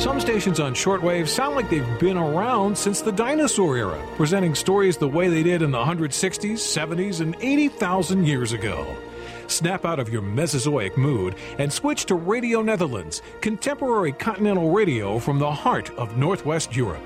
Some stations on shortwave sound like they've been around since the dinosaur era, presenting stories the way they did in the 160s, 70s, and 80,000 years ago. Snap out of your Mesozoic mood and switch to Radio Netherlands, contemporary continental radio from the heart of Northwest Europe.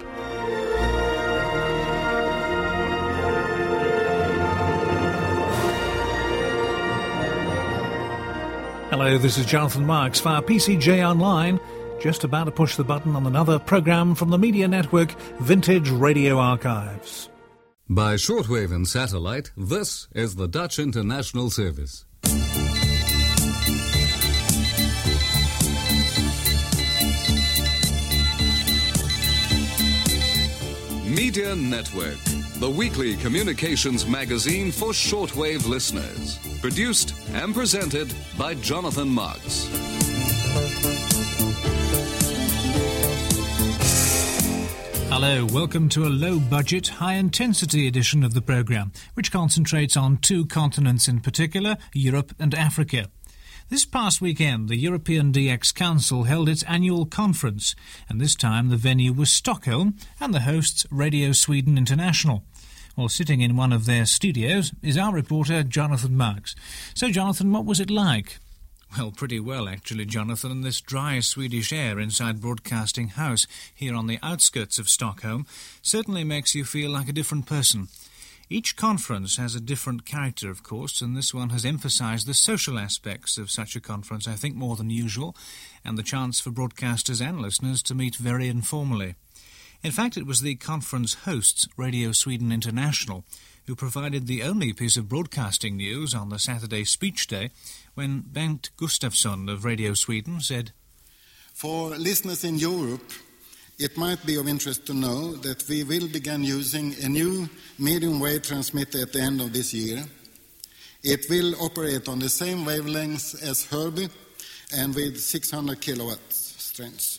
Hello, this is Jonathan Marks via PCJ Online. Just about to push the button on another programme from the media network Vintage Radio Archives. By shortwave and satellite, this is the Dutch International Service. Media Network, the weekly communications magazine for shortwave listeners. Produced and presented by Jonathan Marks. Hello, welcome to a low-budget, high-intensity edition of the programme, which concentrates on two continents in particular, Europe and Africa. This past weekend, the European DX Council held its annual conference, and this time the venue was Stockholm and the hosts Radio Sweden International. Well, sitting in one of their studios is our reporter, Jonathan Marks. So, Jonathan, what was it like? Well, pretty well, actually, Jonathan, in this dry Swedish air inside Broadcasting House here on the outskirts of Stockholm certainly makes you feel like a different person. Each conference has a different character, of course, and this one has emphasised the social aspects of such a conference, I think, more than usual, and the chance for broadcasters and listeners to meet very informally. In fact, it was the conference hosts, Radio Sweden International, who provided the only piece of broadcasting news on the Saturday speech day when Bengt Gustafsson of Radio Sweden said, "For listeners in Europe, it might be of interest to know that we will begin using a new medium-wave transmitter at the end of this year. It will operate on the same wavelengths as Herbie and with 600 kilowatts strength.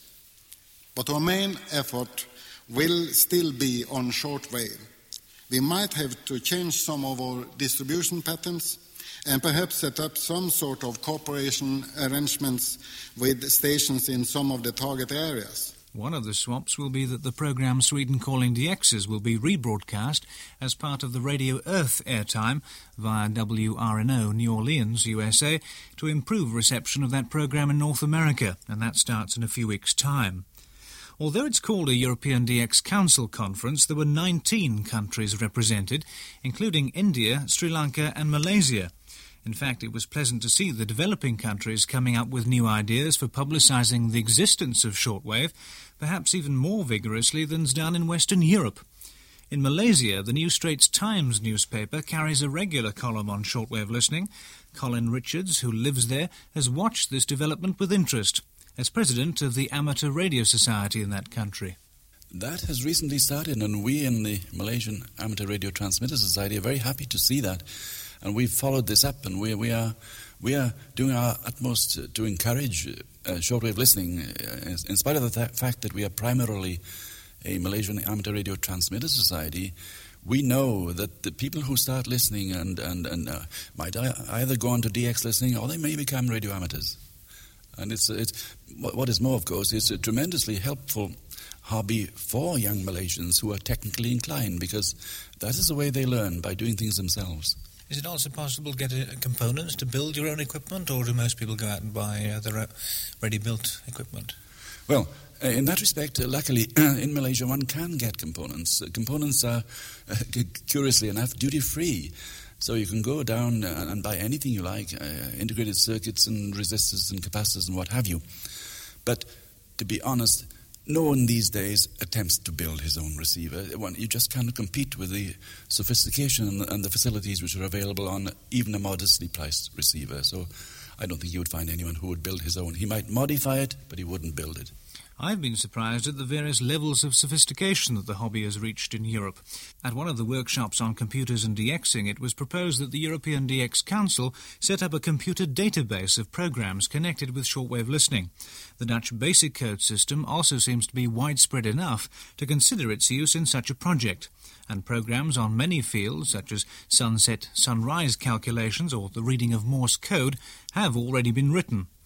But our main effort will still be on shortwave. We might have to change some of our distribution patterns and perhaps set up some sort of cooperation arrangements with stations in some of the target areas." One of the swaps will be that the programme Sweden Calling DXs will be rebroadcast as part of the Radio Earth airtime via WRNO New Orleans, USA, to improve reception of that programme in North America, and that starts in a few weeks' time. Although it's called a European DX Council conference, there were 19 countries represented, including India, Sri Lanka and Malaysia. In fact, it was pleasant to see the developing countries coming up with new ideas for publicising the existence of shortwave, perhaps even more vigorously than's done in Western Europe. In Malaysia, the New Straits Times newspaper carries a regular column on shortwave listening. Colin Richards, who lives there, has watched this development with interest as president of the Amateur Radio Society in that country. That has recently started, and we in the Malaysian Amateur Radio Transmitter Society are very happy to see that. And we've followed this up, and we are doing our utmost to encourage shortwave listening, in spite of the fact that we are primarily a Malaysian Amateur Radio Transmitter Society. We know that the people who start listening and might either go on to DX listening or they may become radio amateurs. And it's what is more, of course, it's a tremendously helpful hobby for young Malaysians who are technically inclined, because that is the way they learn, by doing things themselves. Is it also possible to get components to build your own equipment, or do most people go out and buy their ready-built equipment? Well, in that respect, luckily, in Malaysia one can get components. Components are, curiously enough, duty-free. So you can go down and buy anything you like, integrated circuits and resistors and capacitors and what have you. But to be honest, no one these days attempts to build his own receiver. You just cannot compete with the sophistication and the facilities which are available on even a modestly priced receiver. So I don't think you would find anyone who would build his own. He might modify it, but he wouldn't build it. I've been surprised at the various levels of sophistication that the hobby has reached in Europe. At one of the workshops on computers and DXing, it was proposed that the European DX Council set up a computer database of programs connected with shortwave listening. The Dutch Basic Code system also seems to be widespread enough to consider its use in such a project, and programs on many fields, such as sunset-sunrise calculations or the reading of Morse code, have already been written.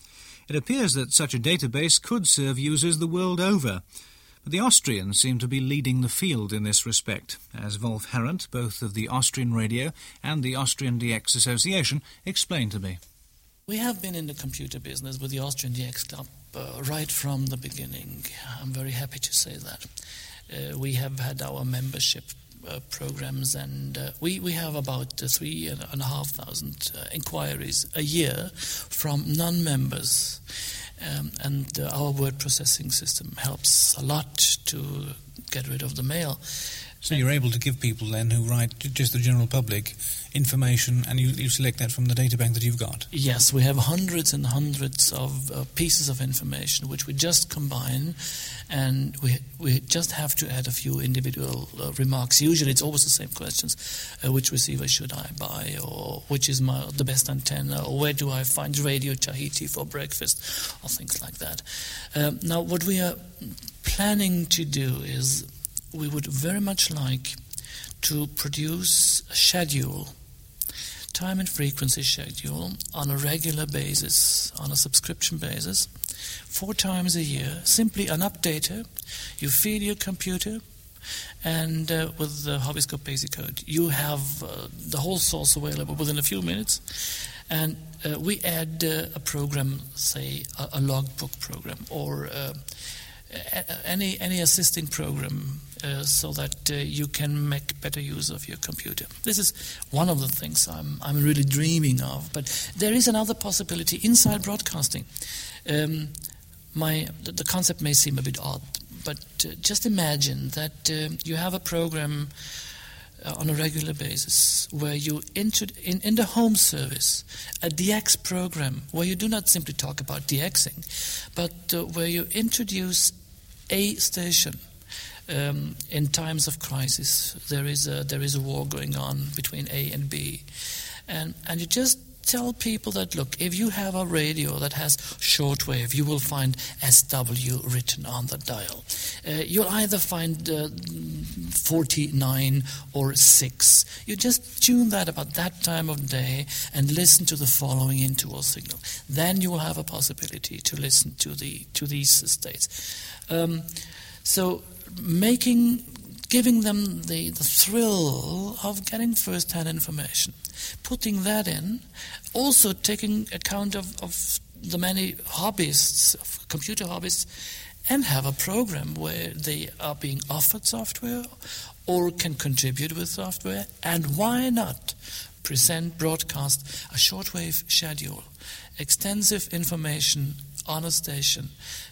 It appears that such a database could serve users the world over. But the Austrians seem to be leading the field in this respect, as Wolf Herrent, both of the Austrian Radio and the Austrian DX Association, explained to me. We have been in the computer business with the Austrian DX Club right from the beginning. I'm very happy to say that. We have had our membership programs, and we have about 3,500 inquiries a year from non-members. And our word processing system helps a lot to get rid of the mail. So you're able to give people then who write, just the general public, information, and you select that from the data bank that you've got? Yes, we have hundreds and hundreds of pieces of information which we just combine, and we just have to add a few individual remarks. Usually it's always the same questions. Which receiver should I buy, or which is the best antenna, or where do I find Radio Tahiti for breakfast, or things like that. Now what we are planning to do is we would very much like to produce a schedule, time and frequency schedule, on a regular basis, on a subscription basis, 4 times a year, simply an updater. You feed your computer, and with the Hobbiescope Basic Code, you have the whole source available within a few minutes. And we add a program, say a logbook program, or any assisting program, so that you can make better use of your computer. This is one of the things I'm really dreaming of. But there is another possibility inside broadcasting. The concept may seem a bit odd, but just imagine that you have a program on a regular basis where you in the home service a DX program where you do not simply talk about DXing, but where you introduce a station. In times of crisis, there is a war going on between A and B, and you just tell people that, look, if you have a radio that has shortwave, you will find SW written on the dial. You'll either find 49 or 6. You just tune that about that time of day and listen to the following interval signal. Then you will have a possibility to listen to these states. So giving them the thrill of getting first-hand information, putting that in, also taking account of the many hobbyists, computer hobbyists, and have a program where they are being offered software or can contribute with software, and why not broadcast a shortwave schedule, extensive information on a station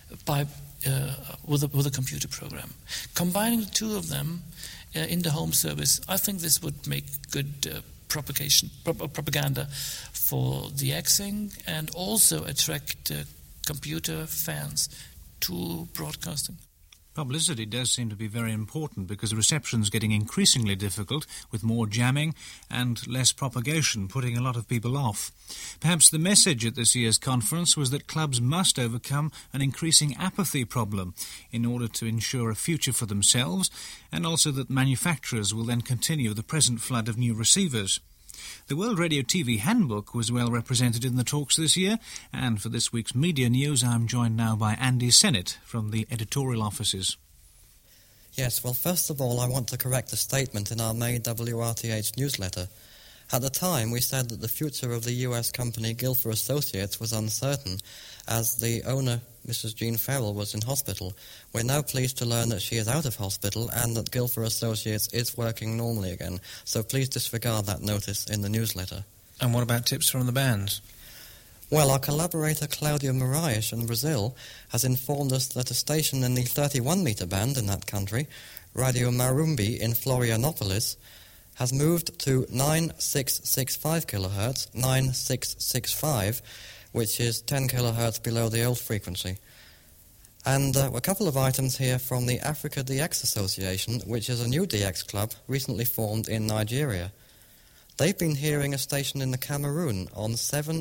with a computer program. Combining the two of them in the home service, I think this would make good propaganda for the DXing, and also attract computer fans to broadcasting. Publicity does seem to be very important because the reception's getting increasingly difficult with more jamming and less propagation, putting a lot of people off. Perhaps the message at this year's conference was that clubs must overcome an increasing apathy problem in order to ensure a future for themselves, and also that manufacturers will then continue the present flood of new receivers. The World Radio TV Handbook was well represented in the talks this year, and for this week's media news I'm joined now by Andy Sennett from the editorial offices. Yes, well, first of all, I want to correct a statement in our May WRTH newsletter. At the time, we said that the future of the US company Gilfer Associates was uncertain, as the owner, Mrs. Jean Farrell, was in hospital. We're now pleased to learn that she is out of hospital and that Gilfer Associates is working normally again, so please disregard that notice in the newsletter. And what about tips from the bands? Well, our collaborator Claudia Moraes in Brazil has informed us that a station in the 31-meter band in that country, Radio Marumbi in Florianopolis, has moved to 9665 kilohertz, 9665, which is 10 kilohertz below the old frequency. And a couple of items here from the Africa DX Association, which is a new DX club recently formed in Nigeria. They've been hearing a station in the Cameroon on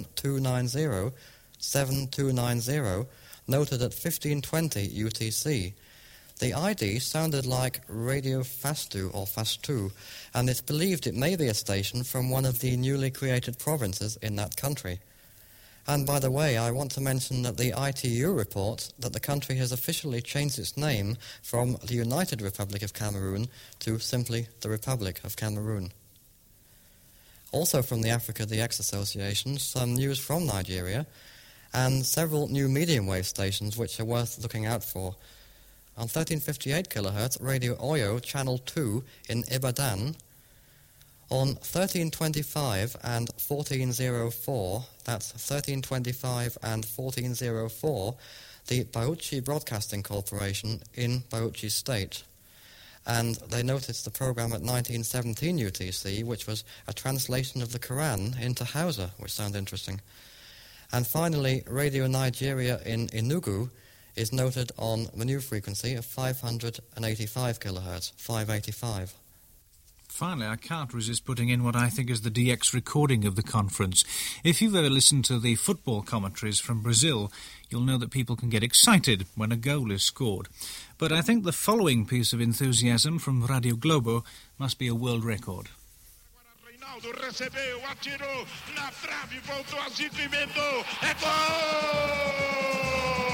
7290, noted at 1520 UTC. The ID sounded like Radio Fastu or Fastu, and it's believed it may be a station from one of the newly created provinces in that country. And by the way, I want to mention that the ITU reports that the country has officially changed its name from the United Republic of Cameroon to simply the Republic of Cameroon. Also from the Africa DX Association, some news from Nigeria, and several new medium wave stations which are worth looking out for. On 1358 kHz, Radio Oyo, Channel 2 in Ibadan. On 1325 and 1404, that's 1325 and 1404, the Bauchi Broadcasting Corporation in Bauchi State. And they noticed the program at 1917 UTC, which was a translation of the Quran into Hausa, which sounds interesting. And finally, Radio Nigeria in Enugu is noted on the new frequency of 585 kHz, 585. Finally, I can't resist putting in what I think is the DX recording of the conference. If you've ever listened to the football commentaries from Brazil, you'll know that people can get excited when a goal is scored. But I think the following piece of enthusiasm from Radio Globo must be a world record. Reinaldo recebeu, atirou, na trave, voltou a Zico, emendou, é gol!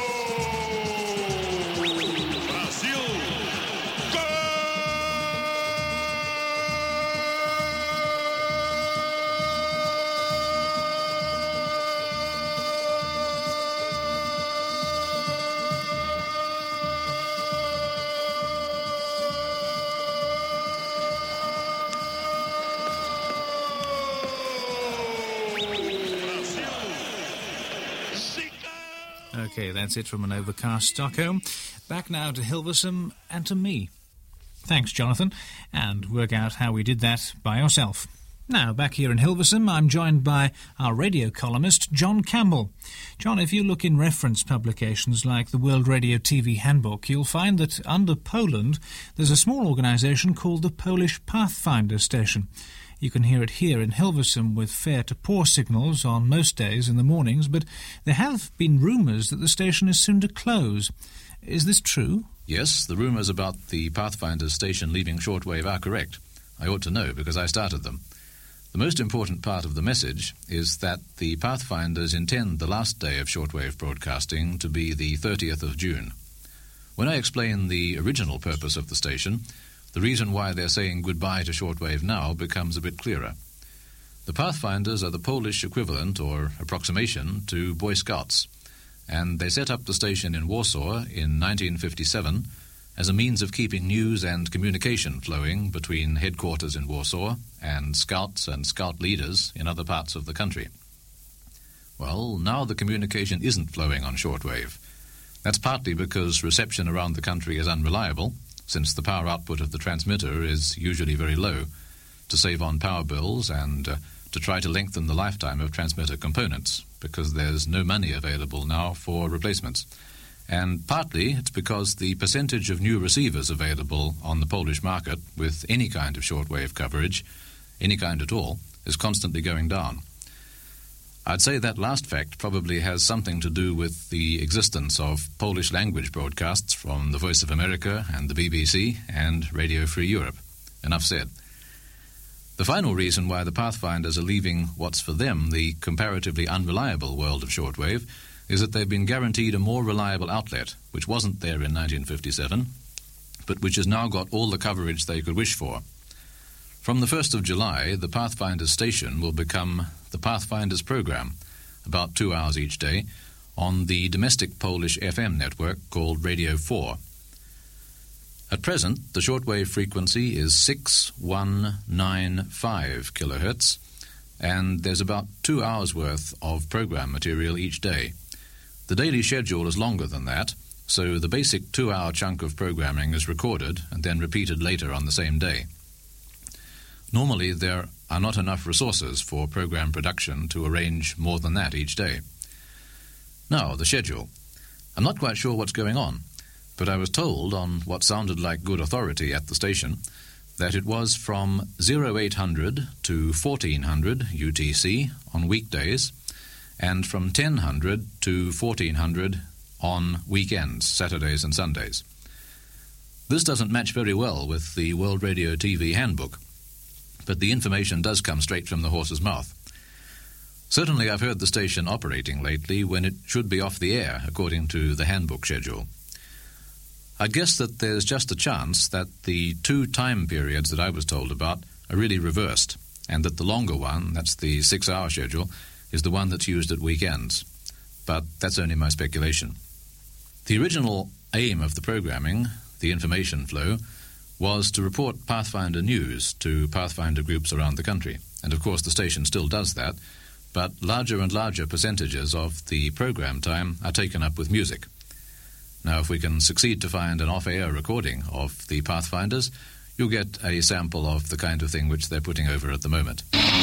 Okay, that's it from an overcast Stockholm. Back now to Hilversum and to me. Thanks, Jonathan, and work out how we did that by yourself. Now, back here in Hilversum, I'm joined by our radio columnist, John Campbell. John, if you look in reference publications like the World Radio TV Handbook, you'll find that under Poland, there's a small organisation called the Polish Pathfinder Station. You can hear it here in Hilversum with fair to poor signals on most days in the mornings, but there have been rumours that the station is soon to close. Is this true? Yes, the rumours about the Pathfinder station leaving shortwave are correct. I ought to know because I started them. The most important part of the message is that the Pathfinders intend the last day of shortwave broadcasting to be the 30th of June. When I explain the original purpose of the station, the reason why they're saying goodbye to shortwave now becomes a bit clearer. The Pathfinders are the Polish equivalent or approximation to Boy Scouts, and they set up the station in Warsaw in 1957 as a means of keeping news and communication flowing between headquarters in Warsaw and scouts and scout leaders in other parts of the country. Well, now the communication isn't flowing on shortwave. That's partly because reception around the country is unreliable, since the power output of the transmitter is usually very low, to save on power bills and to try to lengthen the lifetime of transmitter components, because there's no money available now for replacements. And partly it's because the percentage of new receivers available on the Polish market with any kind of shortwave coverage, any kind at all, is constantly going down. I'd say that last fact probably has something to do with the existence of Polish language broadcasts from the Voice of America and the BBC and Radio Free Europe. Enough said. The final reason why the Pathfinders are leaving what's for them the comparatively unreliable world of shortwave is that they've been guaranteed a more reliable outlet, which wasn't there in 1957, but which has now got all the coverage they could wish for. From the 1st of July, the Pathfinders station will become the Pathfinders program, about 2 hours each day, on the domestic Polish FM network called Radio 4. At present, the shortwave frequency is 6195 kHz, and there's about 2 hours' worth of program material each day. The daily schedule is longer than that, so the basic 2-hour chunk of programming is recorded and then repeated later on the same day. Normally, there are not enough resources for program production to arrange more than that each day. Now, the schedule. I'm not quite sure what's going on, but I was told, on what sounded like good authority at the station, that it was from 0800 to 1400 UTC on weekdays, and from 1000 to 1400 on weekends, Saturdays and Sundays. This doesn't match very well with the World Radio TV Handbook, but the information does come straight from the horse's mouth. Certainly I've heard the station operating lately when it should be off the air, according to the handbook schedule. I guess that there's just a chance that the 2 time periods that I was told about are really reversed, and that the longer one, that's the 6-hour schedule, is the one that's used at weekends. But that's only my speculation. The original aim of the programming, the information flow, was to report Pathfinder news to Pathfinder groups around the country. And of course the station still does that, but larger and larger percentages of the program time are taken up with music. Now, if we can succeed to find an off-air recording of the Pathfinders, you'll get a sample of the kind of thing which they're putting over at the moment.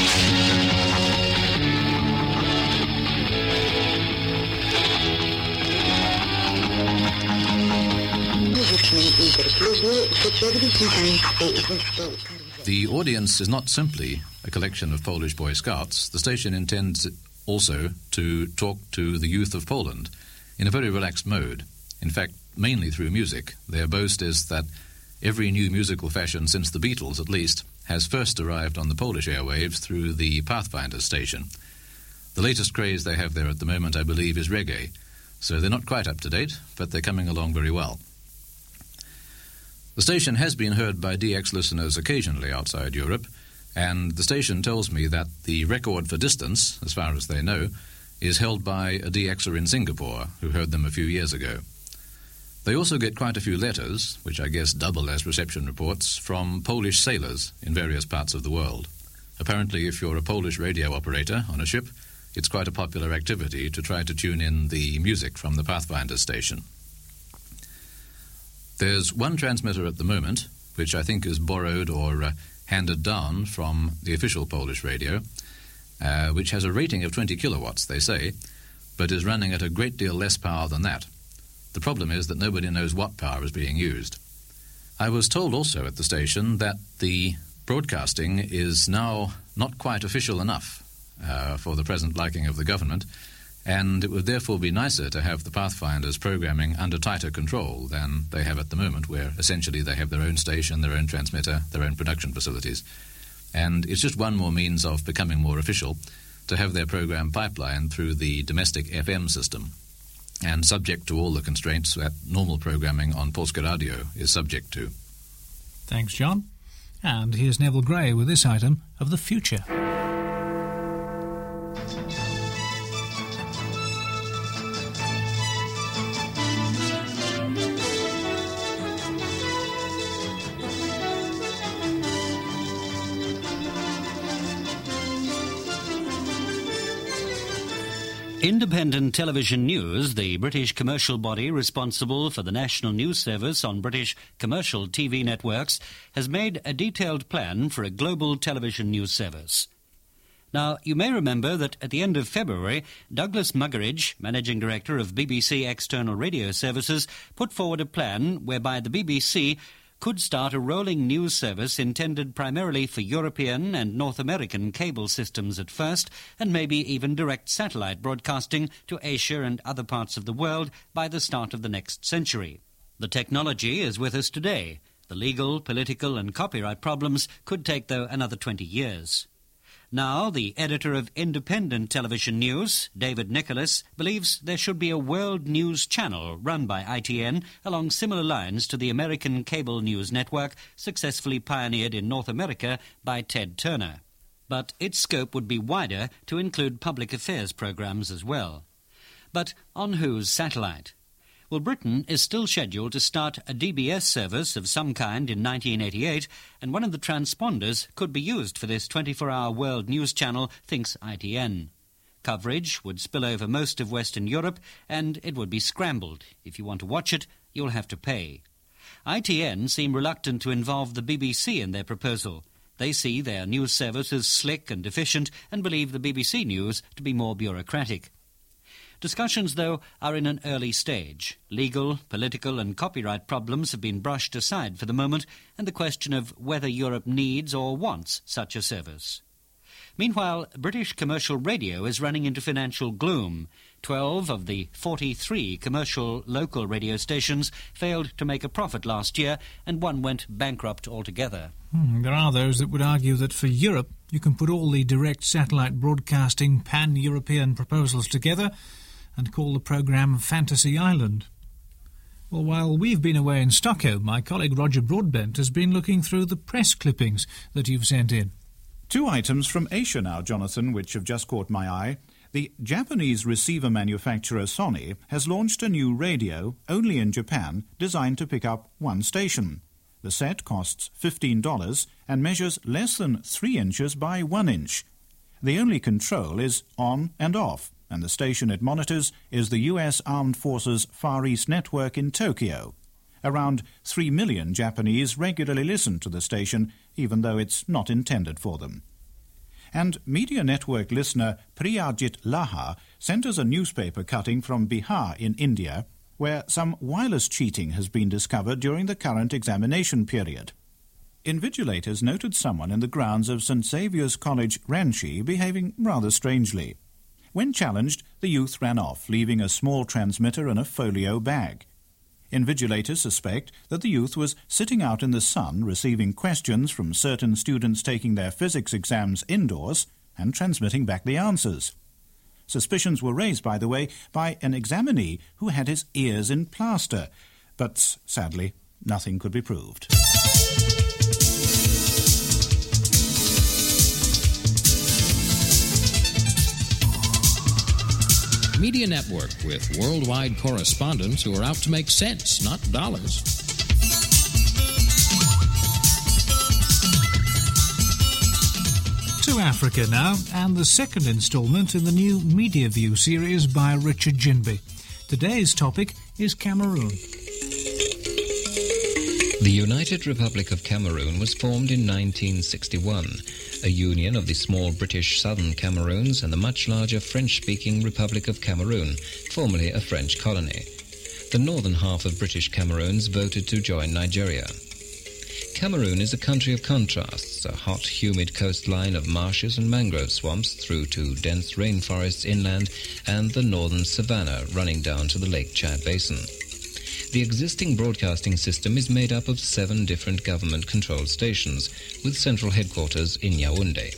The audience is not simply a collection of Polish Boy Scouts. The station intends also to talk to the youth of Poland in a very relaxed mode. In fact, mainly through music. Their boast is that every new musical fashion since the Beatles, at least, has first arrived on the Polish airwaves through the Pathfinder station. The latest craze they have there at the moment, I believe, is reggae. So they're not quite up to date, but they're coming along very well. The station has been heard by DX listeners occasionally outside Europe, and the station tells me that the record for distance, as far as they know, is held by a DXer in Singapore who heard them a few years ago. They also get quite a few letters, which I guess double as reception reports, from Polish sailors in various parts of the world. Apparently, if you're a Polish radio operator on a ship, it's quite a popular activity to try to tune in the music from the Pathfinder station. There's one transmitter at the moment, which I think is borrowed or handed down from the official Polish radio, which has a rating of 20 kilowatts, they say, but is running at a great deal less power than that. The problem is that nobody knows what power is being used. I was told also at the station that the broadcasting is now not quite official enough for the present liking of the government, and it would therefore be nicer to have the Pathfinders programming under tighter control than they have at the moment, where essentially they have their own station, their own transmitter, their own production facilities. And it's just one more means of becoming more official to have their program pipelined through the domestic FM system, and subject to all the constraints that normal programming on Polska Radio is subject to. Thanks, John. And here's Neville Gray with this item of the future. Independent Television News, the British commercial body responsible for the national news service on British commercial TV networks, has made a detailed plan for a global television news service. Now, you may remember that at the end of February, Douglas Muggeridge, Managing Director of BBC External Radio Services, put forward a plan whereby the BBC could start a rolling news service intended primarily for European and North American cable systems at first, and maybe even direct satellite broadcasting to Asia and other parts of the world by the start of the next century. The technology is with us today. The legal, political and copyright problems could take, though, another 20 years. Now, the editor of Independent Television News, David Nicholas, believes there should be a world news channel run by ITN along similar lines to the American cable news network successfully pioneered in North America by Ted Turner. But its scope would be wider to include public affairs programs as well. But on whose satellite? Well, Britain is still scheduled to start a DBS service of some kind in 1988, and one of the transponders could be used for this 24-hour world news channel, thinks ITN. Coverage would spill over most of Western Europe, and it would be scrambled. If you want to watch it, you'll have to pay. ITN seem reluctant to involve the BBC in their proposal. They see their news service as slick and efficient, and believe the BBC News to be more bureaucratic. Discussions, though, are in an early stage. Legal, political and copyright problems have been brushed aside for the moment, and the question of whether Europe needs or wants such a service. Meanwhile, British commercial radio is running into financial gloom. 12 of the 43 commercial local radio stations failed to make a profit last year, and one went bankrupt altogether. There are those that would argue that for Europe, you can put all the direct satellite broadcasting pan-European proposals together and call the programme Fantasy Island. Well, while we've been away in Stockholm, my colleague Roger Broadbent has been looking through the press clippings that you've sent in. 2 items from Asia now, Jonathan, which have just caught my eye. The Japanese receiver manufacturer Sony has launched a new radio, only in Japan, designed to pick up 1 station. The set costs $15 and measures less than 3 inches by 1 inch. The only control is on and off, and the station it monitors is the US Armed Forces Far East Network in Tokyo. Around 3 million Japanese regularly listen to the station, even though it's not intended for them. And Media Network listener Priyajit Laha sent us a newspaper cutting from Bihar in India, where some wireless cheating has been discovered during the current examination period. Invigilators noted someone in the grounds of St. Xavier's College, Ranchi, behaving rather strangely. When challenged, the youth ran off, leaving a small transmitter and a folio bag. Invigilators suspect that the youth was sitting out in the sun receiving questions from certain students taking their physics exams indoors and transmitting back the answers. Suspicions were raised, by the way, by an examinee who had his ears in plaster, but sadly nothing could be proved. Media Network, with worldwide correspondents who are out to make cents, not dollars. To Africa now, and the second instalment in the new Media View series by Richard Jinby. Today's topic is Cameroon. The United Republic of Cameroon was formed in 1961, a union of the small British southern Cameroons and the much larger French-speaking Republic of Cameroon, formerly a French colony. The northern half of British Cameroons voted to join Nigeria. Cameroon is a country of contrasts, a hot, humid coastline of marshes and mangrove swamps through to dense rainforests inland and the northern savanna running down to the Lake Chad Basin. The existing broadcasting system is made up of 7 different government-controlled stations, with central headquarters in Yaoundé.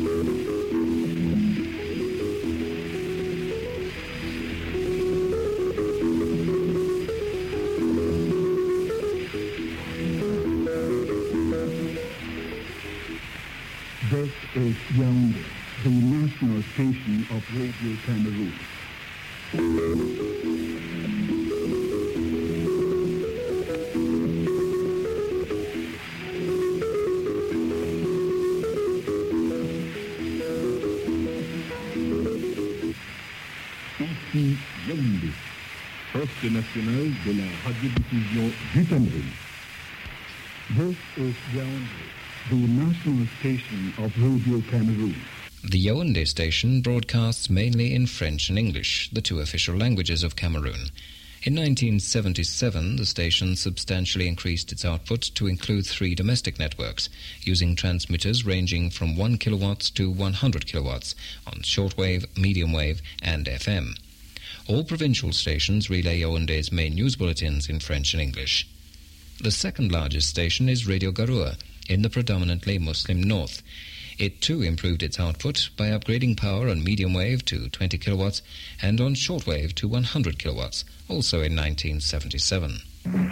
This is Yaoundé, the national station of Radio Cameroon. Ici Yaoundé, poste national de la radiodiffusion du Cameroun. This is Yaoundé, the national station of Radio Cameroon. The Yaoundé station broadcasts mainly in French and English, the 2 official languages of Cameroon. In 1977, the station substantially increased its output to include 3 domestic networks, using transmitters ranging from 1 kilowatts to 100 kilowatts on shortwave, medium wave, and FM. All provincial stations relay Yaoundé's main news bulletins in French and English. The second largest station is Radio Garoua, in the predominantly Muslim north. It too improved its output by upgrading power on medium wave to 20 kilowatts and on shortwave to 100 kilowatts, also in 1977.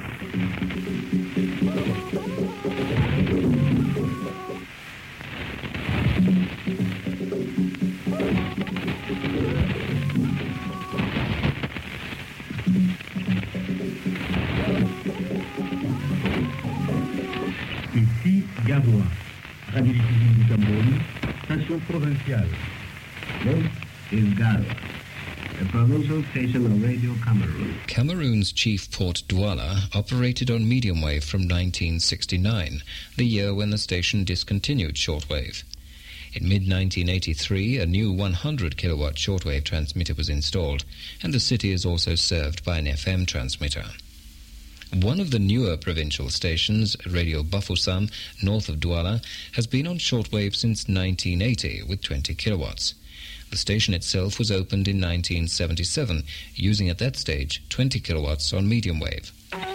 Ici Garoua, radiodiffusion du Cameroun, station provinciale. This is Garoua, a provincial station of Radio Cameroon. Cameroon's chief port Douala operated on medium wave from 1969, the year when the station discontinued shortwave. In mid-1983, a new 100-kilowatt shortwave transmitter was installed, and the city is also served by an FM transmitter. One of the newer provincial stations, Radio Bafoussam, north of Douala, has been on shortwave since 1980 with 20 kilowatts. The station itself was opened in 1977, using at that stage 20 kilowatts on medium wave.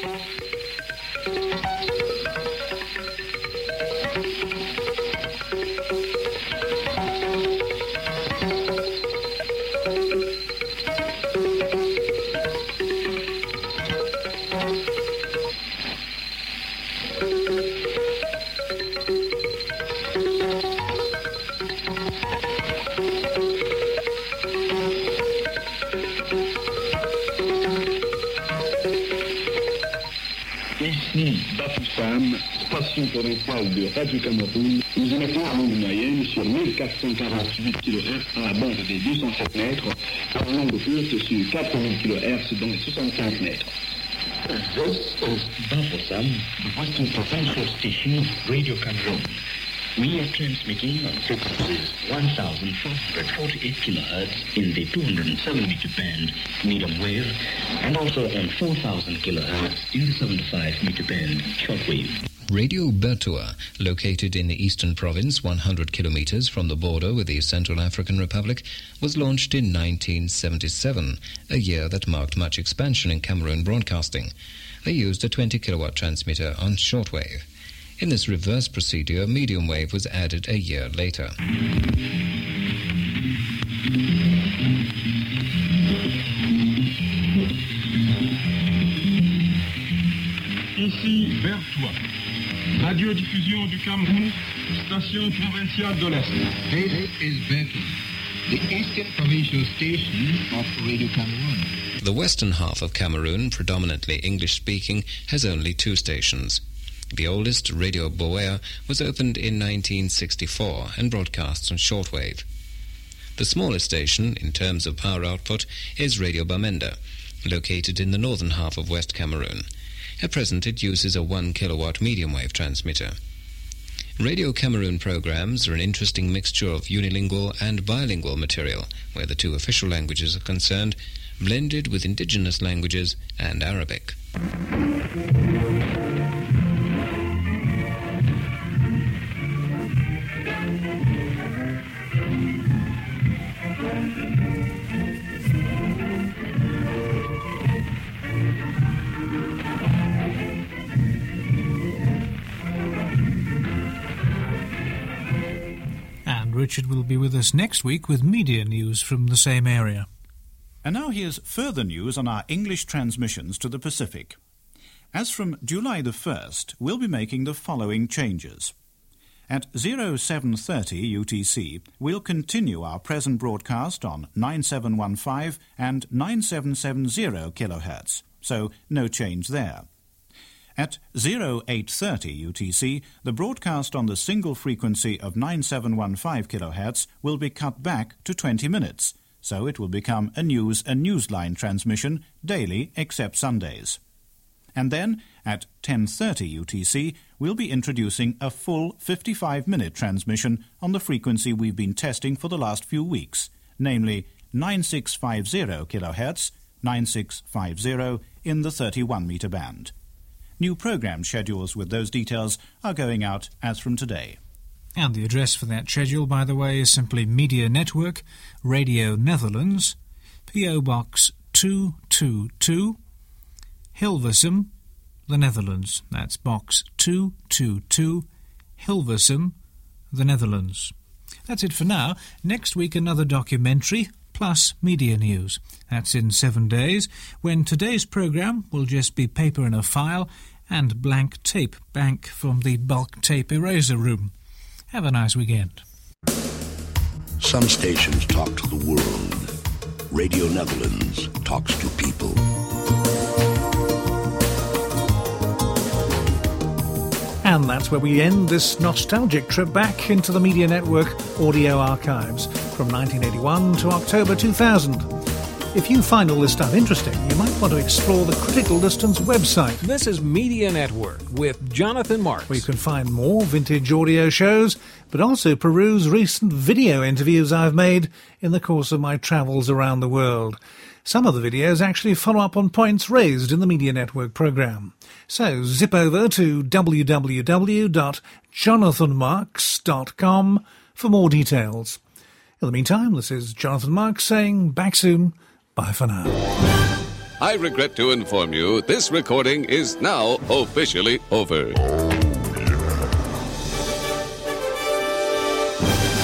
Station provinciale de Radio Cameroun, nous émettons en onde moyenne sur 1448 kHz à la bande des 207 mètres, en onde courte sur 4000 kHz dans les 65 mètres. This is Bafoussam, the Western Provincial Station of Radio Cameroon. We are transmitting on frequencies 1,448 kHz in the 207 meter band medium wave and also on 4,000 kHz in the 75 meter band shortwave. Radio Bertoua, located in the eastern province 100 kilometers from the border with the Central African Republic, was launched in 1977, a year that marked much expansion in Cameroon broadcasting. They used a 20 kilowatt transmitter on shortwave. In this reverse procedure, medium wave was added a year later. Ici Bertoua, radiodiffusion du Cameroun, station provinciale de l'Est. This is Bertoua, the eastern provincial station of Radio Cameroon. The western half of Cameroon, predominantly English-speaking, has only two stations. The oldest, Radio Boea, was opened in 1964 and broadcasts on shortwave. The smallest station, in terms of power output, is Radio Bamenda, located in the northern half of West Cameroon. At present, it uses a 1 kilowatt medium wave transmitter. Radio Cameroon programs are an interesting mixture of unilingual and bilingual material, where the two official languages are concerned, blended with indigenous languages and Arabic. Richard will be with us next week with media news from the same area. And now here's further news on our English transmissions to the Pacific. As from July the 1st, we'll be making the following changes. At 0730 UTC, we'll continue our present broadcast on 9715 and 9770 kHz, so no change there. At 0830 UTC, the broadcast on the single frequency of 9715 kHz will be cut back to 20 minutes, so it will become a news and newsline transmission daily except Sundays. And then, at 1030 UTC, we'll be introducing a full 55-minute transmission on the frequency we've been testing for the last few weeks, namely 9650 kHz, 9650 in the 31-meter band. New program schedules with those details are going out as from today. And the address for that schedule, by the way, is simply Media Network, Radio Netherlands, P.O. Box 222, Hilversum, the Netherlands. That's Box 222, Hilversum, the Netherlands. That's it for now. Next week, another documentary, plus media news. That's in 7 days, when today's programme will just be paper in a file and blank tape back from the bulk tape eraser room. Have a nice weekend. Some stations talk to the world. Radio Netherlands talks to people. And that's where we end this nostalgic trip back into the Media Network audio archives from 1981 to October 2000. If you find all this stuff interesting, you might want to explore the Critical Distance website. This is Media Network with Jonathan Marks, where you can find more vintage audio shows, but also peruse recent video interviews I've made in the course of my travels around the world. Some of the videos actually follow up on points raised in the Media Network programme. So zip over to www.jonathanmarks.com for more details. In the meantime, this is Jonathan Marks saying back soon. Bye for now. I regret to inform you this recording is now officially over.